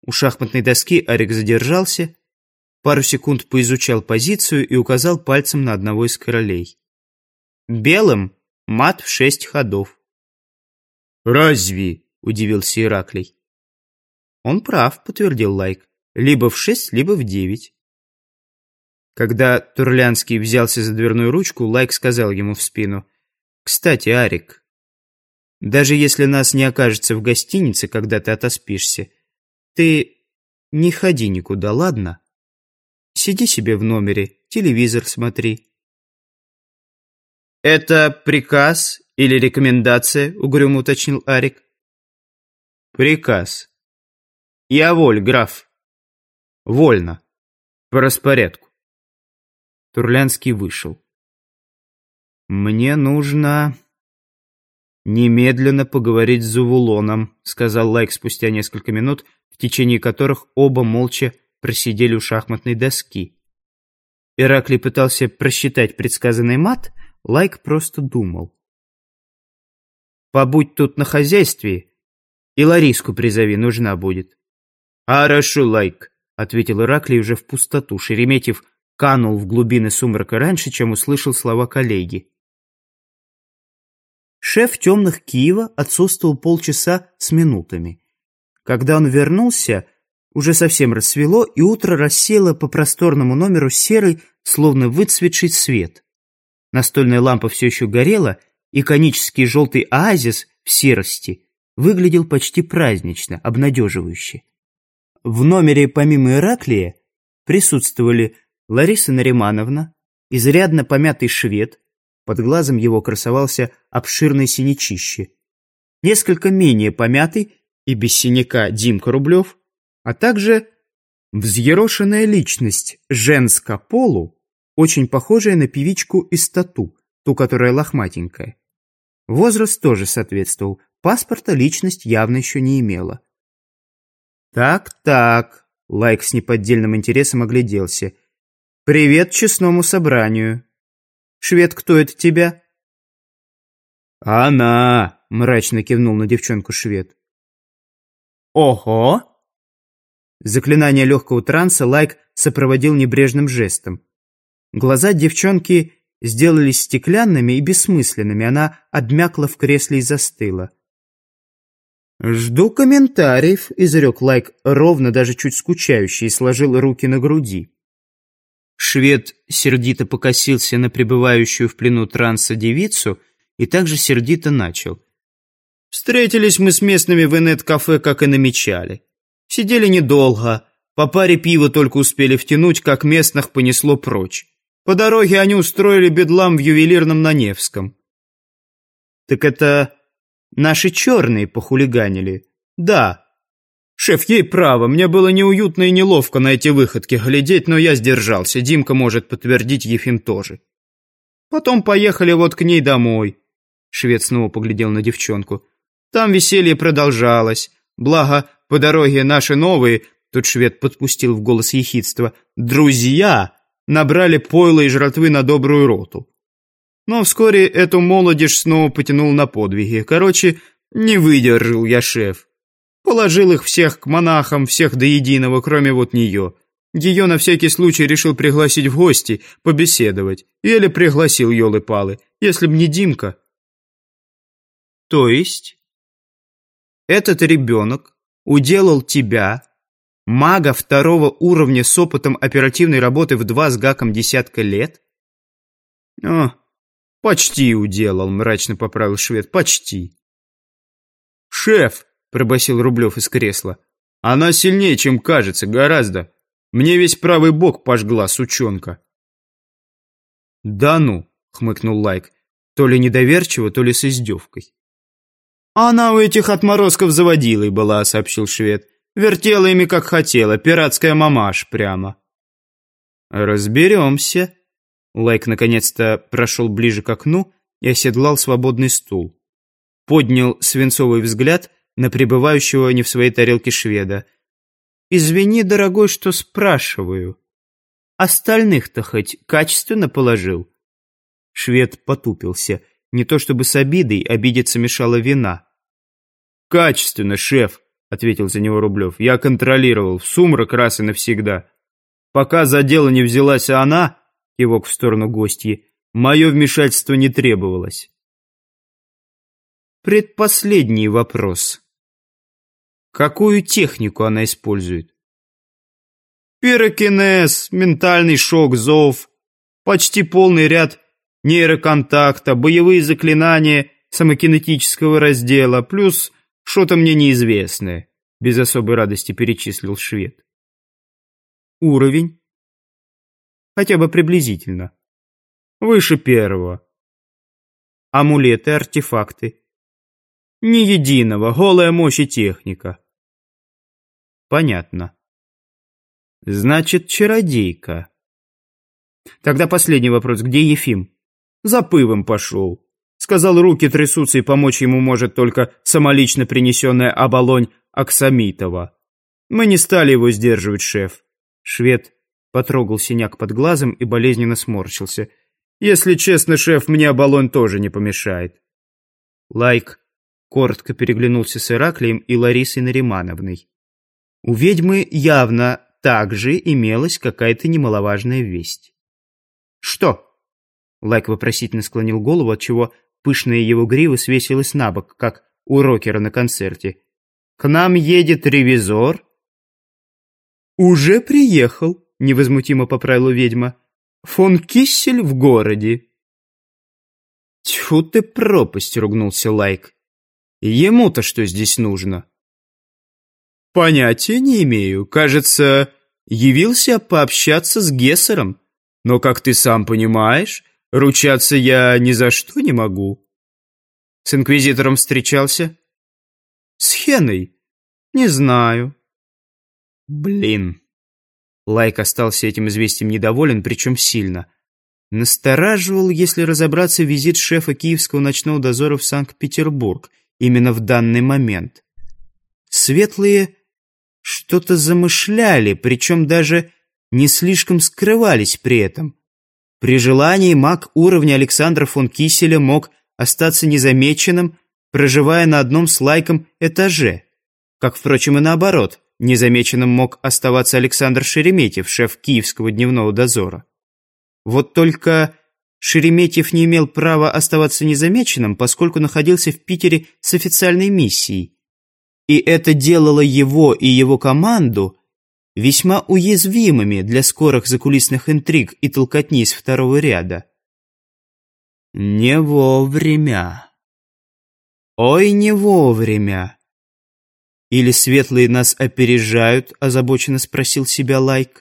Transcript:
У шахматной доски Арик задержался, пару секунд поизучал позицию и указал пальцем на одного из королей. Белым мат в 6 ходов. «Разве?» — удивился Ираклий. «Он прав», — подтвердил Лайк. «Либо в 6, либо в 9». Когда Турлянский взялся за дверную ручку, Лайк сказал ему в спину: «Кстати, Арик, даже если нас не окажется в гостинице, когда ты отоспишься, ты не ходи никуда, ладно? Сиди себе в номере, телевизор смотри». «Это приказ или рекомендация?» — угрюмо уточнил Арик. «Приказ. Я воль, граф. Вольно. По распорядку». Турлянский вышел. «Мне нужно немедленно поговорить с Зувулоном», — сказал Лайк спустя несколько минут, в течение которых оба молча просидели у шахматной доски. Ираклий пытался просчитать предсказанный мат, Лайк просто думал. «Побудь тут на хозяйстве и Лариску призови, нужна будет». «Хорошо, Лайк», — ответил Ираклий уже в пустоту. Шереметьев канул в глубины сумрака раньше, чем услышал слова коллеги. Шеф темных Киева отсутствовал полчаса с минутами. Когда он вернулся, уже совсем рассвело, и утро рассеяло по просторному номеру серый, словно выцветший свет. Настольная лампа все еще горела, и конический желтый оазис в серости выглядел почти празднично, обнадеживающе. В номере помимо Ираклия присутствовали Лариса Наримановна, изрядно помятый швед, под глазом его красовался обширный синячище, несколько менее помятый и без синяка Димка Рублев, а также взъерошенная личность женско полу, очень похожая на певичку из Тату, ту, которая лохматенькая. Возраст тоже соответствовал, паспорта личность явно еще не имела. «Так», — Лайк с неподдельным интересом огляделся. «Привет честному собранию. Швед, кто это тебя?» «Она», — мрачно кивнул на девчонку швед. «Ого!» Заклинание легкого транса Лайк сопроводил небрежным жестом. Глаза девчонки сделались стеклянными и бессмысленными. Она обмякла в кресле и застыла. «Жду комментариев», — изрек Лайк ровно, даже чуть скучающе, и сложил руки на груди. Швед сердито покосился на пребывающую в плену транса девицу и также сердито начал. «Встретились мы с местными в инет-кафе, как и намечали. Сидели недолго, по паре пива только успели втянуть, как местных понесло прочь. По дороге они устроили бедлам в ювелирном на Невском». «Так это наши черные похулиганили?» «Да. Шеф, ей право, мне было неуютно и неловко на эти выходки глядеть, но я сдержался, Димка может подтвердить, Ефим тоже. Потом поехали вот к ней домой». Швед снова поглядел на девчонку. «Там веселье продолжалось. Благо, по дороге наши новые, тут швед подпустил в голос ехидства, друзья набрали пойла и жратвы на добрую роту. Но вскоре эту молодежь снова потянул на подвиги. Короче, не выдержал я, шеф. Положил их всех к монахам, всех до единого, кроме вот нее. Ее на всякий случай решил пригласить в гости, побеседовать. Еле пригласил, елы-палы. Если б не Димка. То есть этот ребенок уделал тебя, мага 2-го уровня с опытом оперативной работы в 2 с гаком десятка лет? О, почти уделал, мрачно поправил швед, почти. Шеф, пробасил Рублев из кресла, она сильнее, чем кажется, гораздо. Мне весь правый бок пожгла, сучонка. Да ну, хмыкнул Лайк, то ли недоверчиво, то ли с издевкой. Она у этих отморозков заводилой была, сообщил швед. Вертела ими как хотела, пиратская мамаш прямо. Разберемся. Лайк наконец-то прошел ближе к окну и оседлал свободный стул. Поднял свинцовый взгляд на пребывающего не в своей тарелке шведа. «Извини, дорогой, что спрашиваю. Остальных-то хоть качественно положил?» Швед потупился. Не то чтобы с обидой, обидеться мешала вина. «Качественно, шеф. ответил за него Рублев. «Я контролировал, в сумрак раз и навсегда. Пока за дело не взялась она, кивок в сторону гостьи, мое вмешательство не требовалось». Предпоследний вопрос. Какую технику она использует? Пирокинез, ментальный шок, зов, почти полный ряд нейроконтакта, боевые заклинания самокинетического раздела, плюс что-то мне неизвестное, без особой радости перечислил швед. Уровень? Хотя бы приблизительно. Выше первого. Амулеты, артефакты? Ни единого, голая мощь и техника. Понятно. Значит, чародейка. Тогда последний вопрос. Где Ефим? За пывом пошел. Сказал, руки трясутся, и помочь ему может только самолично принесенная оболонь Аксамитова. Мы не стали его сдерживать, шеф. Швед потрогал синяк под глазом и болезненно сморщился. Если честно, шеф, мне оболонь тоже не помешает. Лайк коротко переглянулся с Ираклием и Ларисой Наримановной. У ведьмы явно также имелась какая-то немаловажная весть. «Что?» Лайк вопросительно склонил голову, отчего пышная его грива свесилась на бок, как у рокера на концерте. «К нам едет ревизор?» «Уже приехал», — невозмутимо поправила ведьма. «Фон Киссель в городе». «Тьфу ты, пропасть!» — ругнулся Лайк. «Ему-то что здесь нужно?» «Понятия не имею. Кажется, явился пообщаться с Гессером. Но, как ты сам понимаешь, ручаться я ни за что не могу». «С инквизитором встречался?» «С Хеной? Не знаю». «Блин». Лайк остался этим известием недоволен, причем сильно. Настораживал, если разобраться, визит шефа Киевского ночного дозора в Санкт-Петербург именно в данный момент. Светлые что-то замышляли, причем даже не слишком скрывались при этом. При желании маг уровня Александра фон Кисселя мог остаться незамеченным, проживая на одном с Лайком этаже. Как, впрочем, и наоборот, незамеченным мог оставаться Александр Шереметьев, шеф Киевского дневного дозора. Вот только Шереметьев не имел права оставаться незамеченным, поскольку находился в Питере с официальной миссией. И это делало его и его команду весьма уязвимыми для скорых закулисных интриг и толкотни из второго ряда. Не вовремя. Ой, не вовремя. Или светлые нас опережают, озабоченно спросил себя Лайк.